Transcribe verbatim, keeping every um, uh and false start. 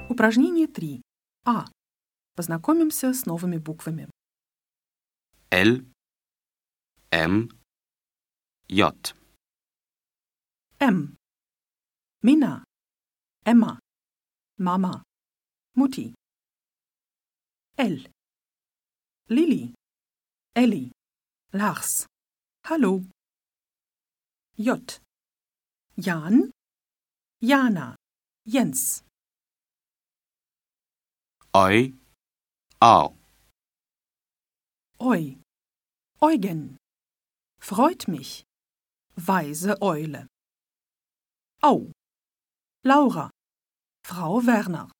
Упражнение три. А. Познакомимся с новыми буквами. L, M, J. M. Minna. Emma. Mama. Mutti. L. Lili. Elli. Lars. Hallo. J. Jan. Jana. Jens. Eu, Au. Eu. Eugen. Freut mich. Weise Eule. Au. Laura. Frau Werner.